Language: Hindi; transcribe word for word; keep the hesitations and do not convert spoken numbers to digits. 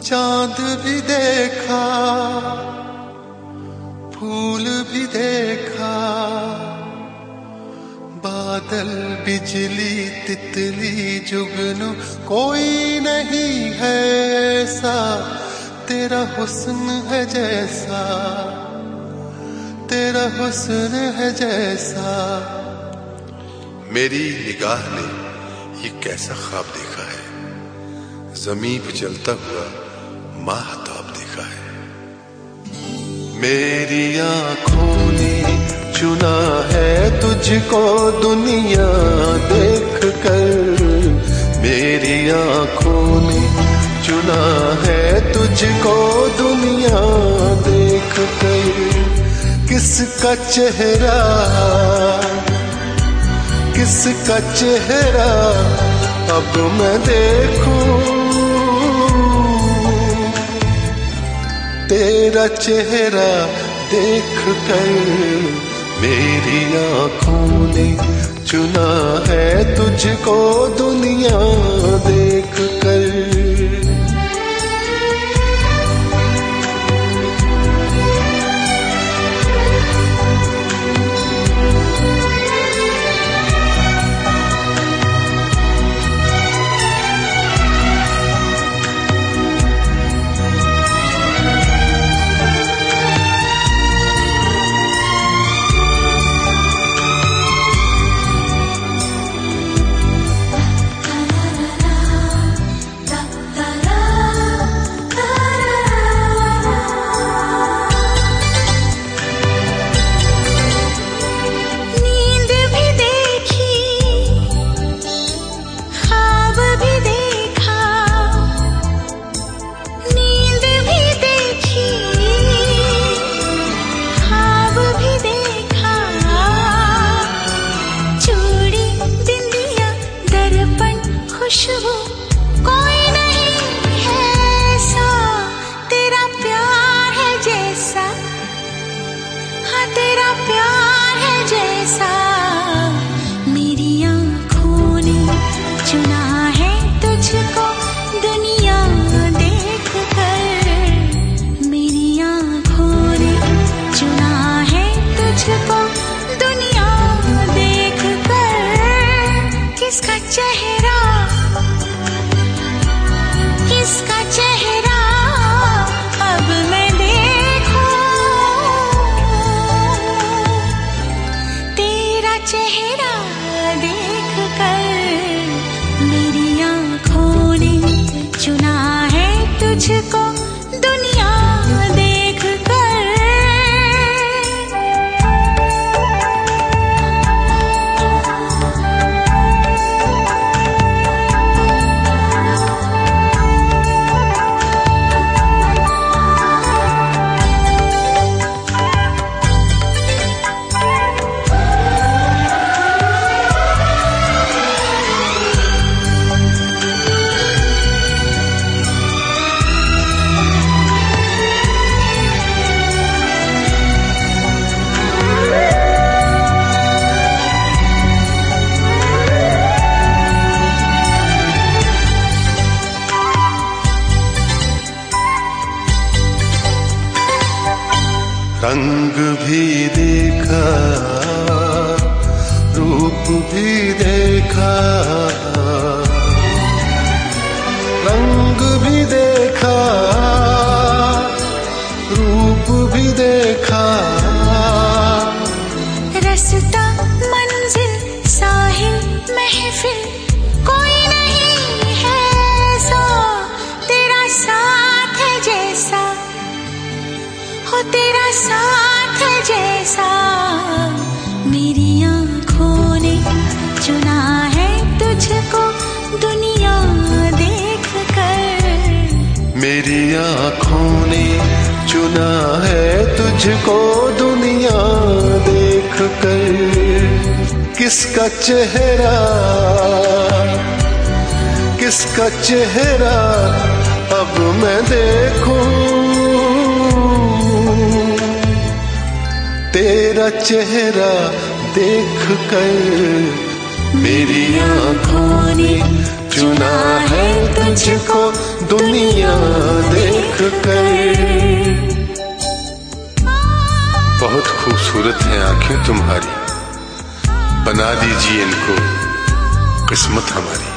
चांद भी देखा, फूल भी देखा, बादल बिजली तितली जुगनू, कोई नहीं है ऐसा तेरा हुस्न है जैसा, तेरा हुस्न है जैसा। मेरी निगाह ने ये कैसा ख्वाब देखा है, ज़मीं पे चलता हुआ माहताब देखा है। मेरी आंखों ने चुना है तुझको दुनिया देख कर, मेरी आंखों ने चुना है तुझको दुनिया देख कर। किसका चेहरा किसका चेहरा अब मैं देखूं, तेरा चेहरा देख कर मेरी आंखों ने चुना है तुझको दुनिया देख कर। कोई नहीं है ऐसा तेरा प्यार है जैसा, हाँ तेरा प्यार है जैसा। मेरी आँखों ने चुना है तुझको दुनिया देख कर, मेरी आँखों ने चुना है तुझको दुनिया देख कर। किसका चेहरा किसका चेहरा अब मैं देखूं, तेरा चेहरा देख कर मेरी आँखों ने चुना है तुझको दुनिया देख कर। रंग भी देखा, रूप भी देखा, रंग भी देखा, रूप भी देखा। रास्ता मंजिल साहिल महफिल कोई नहीं है ऐसा तेरा साथ है जैसा, हो तेरा साथ है जैसा। मेरी आँखों ने चुना है तुझको दुनिया देख कर, मेरी आँखों ने चुना है तुझको दुनिया देख कर। किसका चेहरा किसका चेहरा अब मैं देखूं, तेरा चेहरा देख कर मेरी आँखों ने चुना है तुझको दुनिया दे कर। बहुत खूबसूरत हैं आंखें तुम्हारी, बना दीजिए इनको किस्मत हमारी।